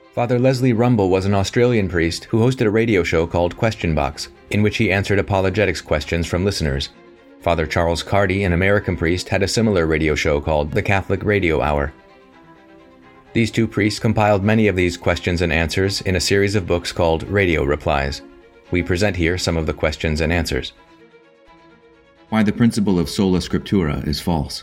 Father Leslie Rumble was an Australian priest who hosted a radio show called Question Box, in which he answered apologetics questions from listeners. Father Charles Cardy, an American priest, had a similar radio show called the Catholic Radio Hour. These two priests compiled many of these questions and answers in a series of books called Radio Replies. We present here some of the questions and answers. Why the principle of sola scriptura is false.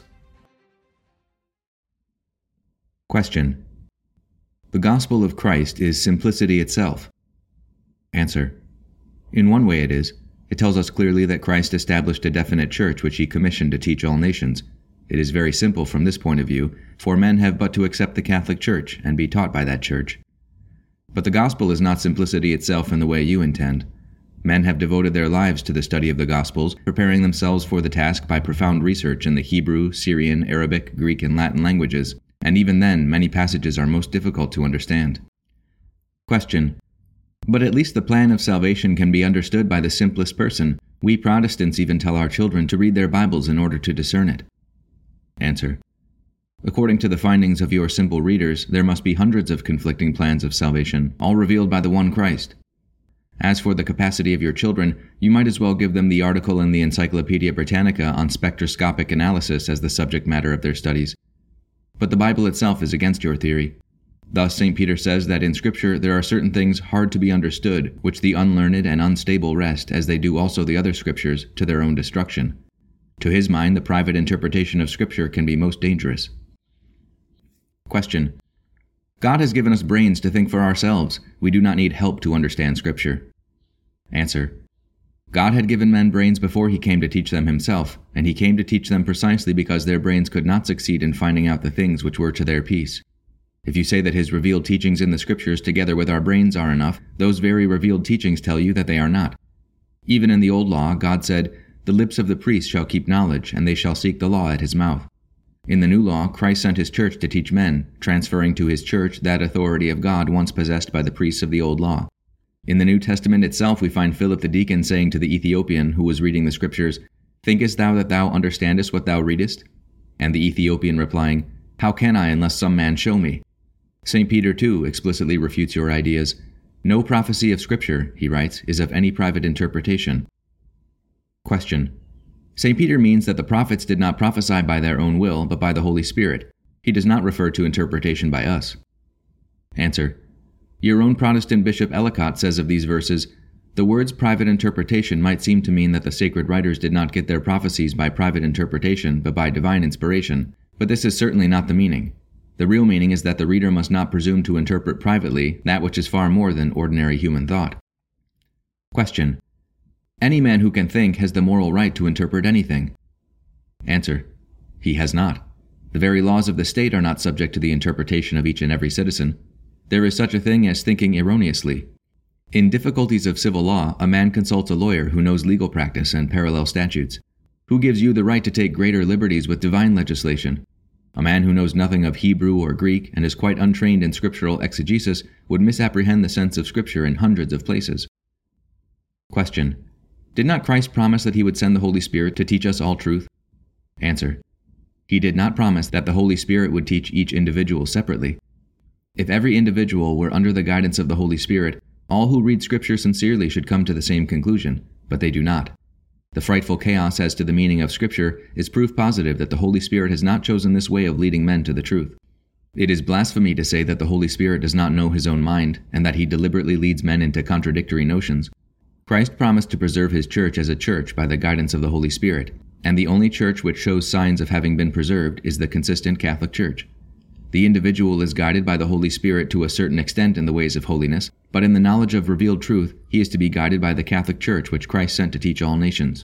Question. The gospel of Christ is simplicity itself. Answer. In one way it is. It tells us clearly that Christ established a definite church which he commissioned to teach all nations. It is very simple from this point of view, for men have but to accept the Catholic Church and be taught by that church. But the gospel is not simplicity itself in the way you intend. Men have devoted their lives to the study of the Gospels, preparing themselves for the task by profound research in the Hebrew, Syrian, Arabic, Greek, and Latin languages, and even then, many passages are most difficult to understand. Question. But at least the plan of salvation can be understood by the simplest person. We Protestants even tell our children to read their Bibles in order to discern it. Answer. According to the findings of your simple readers, there must be hundreds of conflicting plans of salvation, all revealed by the one Christ. As for the capacity of your children, you might as well give them the article in the Encyclopedia Britannica on spectroscopic analysis as the subject matter of their studies. But the Bible itself is against your theory. Thus, St. Peter says that in Scripture there are certain things hard to be understood, which the unlearned and unstable wrest, as they do also the other Scriptures, to their own destruction. To his mind, the private interpretation of Scripture can be most dangerous. Question. God has given us brains to think for ourselves. We do not need help to understand Scripture. Answer. God had given men brains before he came to teach them himself, and he came to teach them precisely because their brains could not succeed in finding out the things which were to their peace. If you say that his revealed teachings in the Scriptures together with our brains are enough, those very revealed teachings tell you that they are not. Even in the Old Law, God said, "The lips of the priest shall keep knowledge, and they shall seek the law at his mouth." In the New Law, Christ sent his church to teach men, transferring to his church that authority of God once possessed by the priests of the Old Law. In the New Testament itself we find Philip the deacon saying to the Ethiopian who was reading the Scriptures, "Thinkest thou that thou understandest what thou readest?" And the Ethiopian replying, "How can I unless some man show me?" St. Peter, too, explicitly refutes your ideas. "No prophecy of Scripture," he writes, "is of any private interpretation." Question. St. Peter means that the prophets did not prophesy by their own will, but by the Holy Spirit. He does not refer to interpretation by us. Answer. Your own Protestant Bishop Ellicott says of these verses, "The words private interpretation might seem to mean that the sacred writers did not get their prophecies by private interpretation, but by divine inspiration. But this is certainly not the meaning. The real meaning is that the reader must not presume to interpret privately that which is far more than ordinary human thought." Question. Any man who can think has the moral right to interpret anything. Answer. He has not. The very laws of the state are not subject to the interpretation of each and every citizen. There is such a thing as thinking erroneously. In difficulties of civil law, a man consults a lawyer who knows legal practice and parallel statutes. Who gives you the right to take greater liberties with divine legislation? A man who knows nothing of Hebrew or Greek and is quite untrained in scriptural exegesis would misapprehend the sense of Scripture in hundreds of places. Question. Did not Christ promise that he would send the Holy Spirit to teach us all truth? Answer. He did not promise that the Holy Spirit would teach each individual separately. If every individual were under the guidance of the Holy Spirit, all who read Scripture sincerely should come to the same conclusion, but they do not. The frightful chaos as to the meaning of Scripture is proof positive that the Holy Spirit has not chosen this way of leading men to the truth. It is blasphemy to say that the Holy Spirit does not know his own mind, and that he deliberately leads men into contradictory notions. Christ promised to preserve his church as a church by the guidance of the Holy Spirit, and the only church which shows signs of having been preserved is the consistent Catholic Church. The individual is guided by the Holy Spirit to a certain extent in the ways of holiness, but in the knowledge of revealed truth, he is to be guided by the Catholic Church which Christ sent to teach all nations.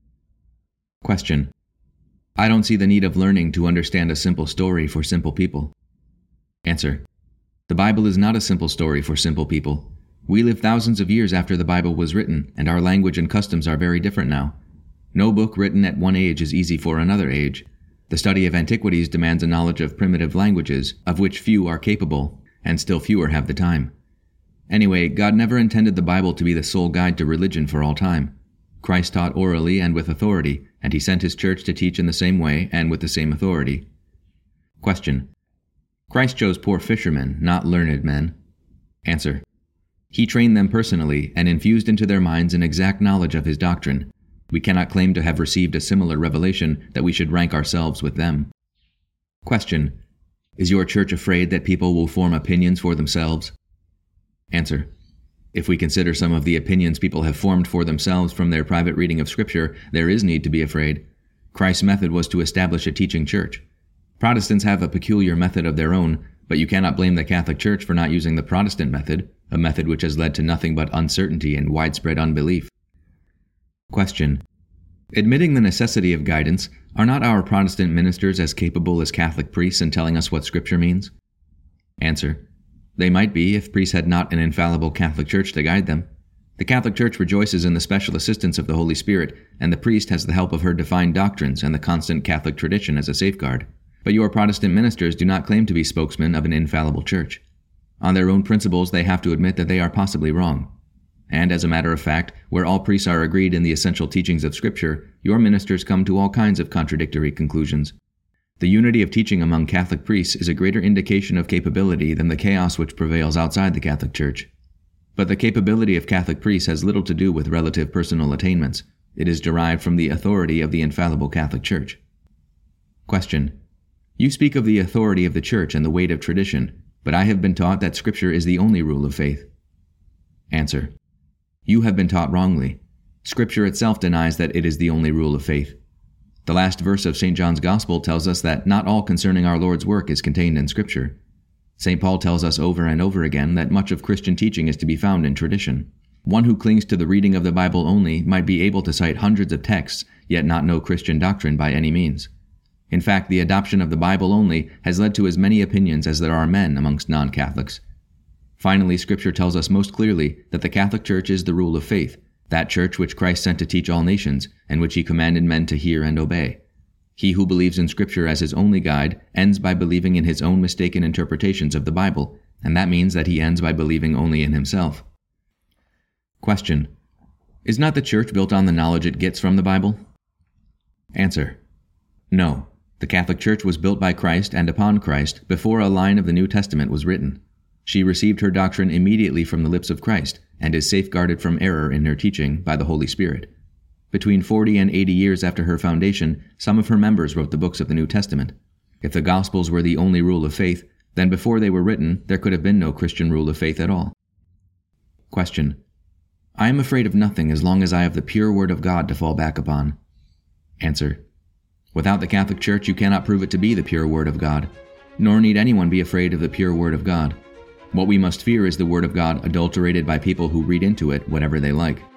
Question. I don't see the need of learning to understand a simple story for simple people. Answer. The Bible is not a simple story for simple people. We live thousands of years after the Bible was written, and our language and customs are very different now. No book written at one age is easy for another age. The study of antiquities demands a knowledge of primitive languages, of which few are capable, and still fewer have the time. Anyway, God never intended the Bible to be the sole guide to religion for all time. Christ taught orally and with authority, and he sent his church to teach in the same way and with the same authority. Question. Christ chose poor fishermen, not learned men. Answer: He trained them personally and infused into their minds an exact knowledge of his doctrine. We cannot claim to have received a similar revelation that we should rank ourselves with them. Question: Is your church afraid that people will form opinions for themselves? Answer: If we consider some of the opinions people have formed for themselves from their private reading of Scripture, there is need to be afraid. Christ's method was to establish a teaching church. Protestants have a peculiar method of their own, but you cannot blame the Catholic Church for not using the Protestant method, a method which has led to nothing but uncertainty and widespread unbelief. Question: Admitting the necessity of guidance, are not our Protestant ministers as capable as Catholic priests in telling us what Scripture means? Answer: They might be if priests had not an infallible Catholic Church to guide them. The Catholic Church rejoices in the special assistance of the Holy Spirit, and the priest has the help of her divine doctrines and the constant Catholic tradition as a safeguard. But your Protestant ministers do not claim to be spokesmen of an infallible church. On their own principles, they have to admit that they are possibly wrong. And as a matter of fact, where all priests are agreed in the essential teachings of Scripture, your ministers come to all kinds of contradictory conclusions. The unity of teaching among Catholic priests is a greater indication of capability than the chaos which prevails outside the Catholic Church. But the capability of Catholic priests has little to do with relative personal attainments. It is derived from the authority of the infallible Catholic Church. Question: You speak of the authority of the Church and the weight of tradition, but I have been taught that Scripture is the only rule of faith. Answer: You have been taught wrongly. Scripture itself denies that it is the only rule of faith. The last verse of St. John's Gospel tells us that not all concerning our Lord's work is contained in Scripture. St. Paul tells us over and over again that much of Christian teaching is to be found in tradition. One who clings to the reading of the Bible only might be able to cite hundreds of texts, yet not know Christian doctrine by any means. In fact, the adoption of the Bible only has led to as many opinions as there are men amongst non-Catholics. Finally, Scripture tells us most clearly that the Catholic Church is the rule of faith, that church which Christ sent to teach all nations, and which he commanded men to hear and obey. He who believes in Scripture as his only guide ends by believing in his own mistaken interpretations of the Bible, and that means that he ends by believing only in himself. Question: Is not the Church built on the knowledge it gets from the Bible? Answer: No. The Catholic Church was built by Christ and upon Christ before a line of the New Testament was written. She received her doctrine immediately from the lips of Christ, and is safeguarded from error in her teaching by the Holy Spirit. Between 40 and 80 years after her foundation, some of her members wrote the books of the New Testament. If the Gospels were the only rule of faith, then before they were written, there could have been no Christian rule of faith at all. Question: I am afraid of nothing as long as I have the pure Word of God to fall back upon. Answer: Without the Catholic Church, you cannot prove it to be the pure Word of God, nor need anyone be afraid of the pure Word of God. What we must fear is the Word of God adulterated by people who read into it whatever they like.